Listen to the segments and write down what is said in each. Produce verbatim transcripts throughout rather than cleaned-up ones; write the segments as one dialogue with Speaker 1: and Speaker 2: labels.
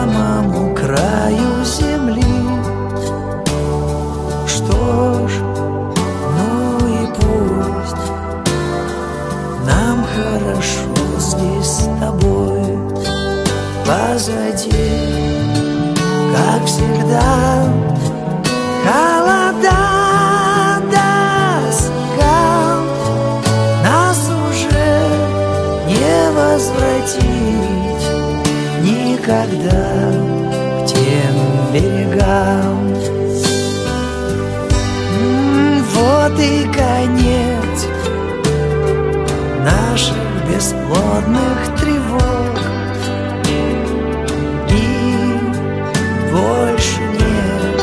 Speaker 1: самому краю земли. Что ж, ну и пусть, нам хорошо здесь с тобой. Позади, как всегда, холода до снега. Нас уже не возвратить никогда к тем берегам. Вот и конец наших бесплодных тревог, и больше нет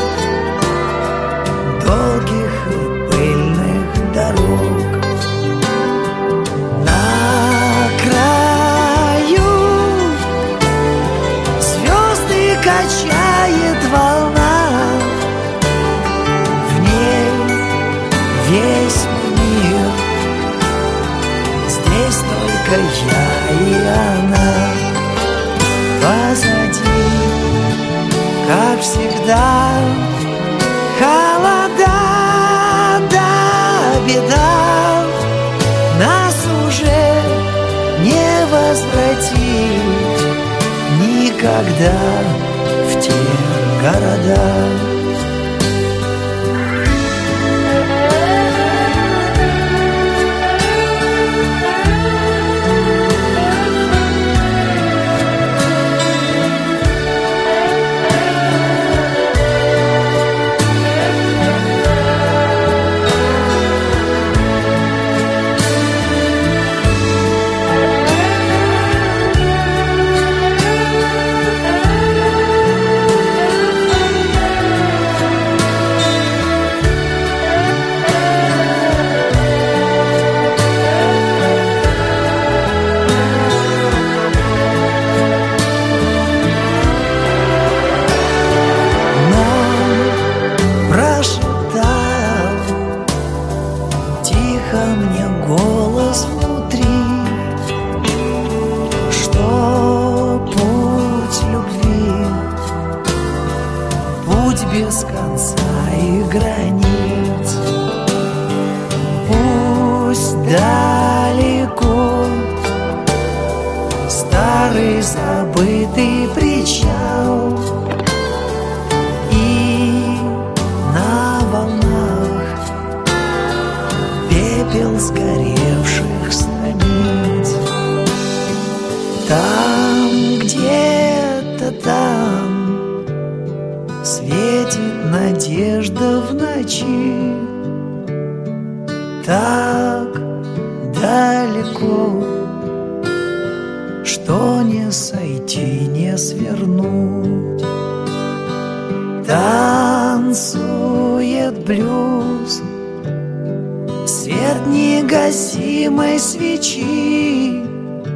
Speaker 1: долгих и пыльных дорог. На краю звезды качает волна, в ней весь мир, здесь только я и она. Позади, как всегда, холода да беда. Нас уже не возвратить никогда в те города. Мне голос внутри, что путь любви, путь без конца и границ. Пусть далеко старый забытый причал, и на волнах пепел сгоревших станиц. Там, где-то там светит надежда в ночи. Так далеко, что не сойти, не свернуть. Танцует блюз, свет негасимой свечи,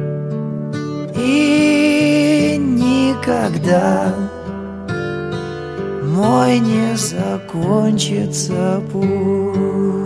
Speaker 1: и никогда мой не закончится путь.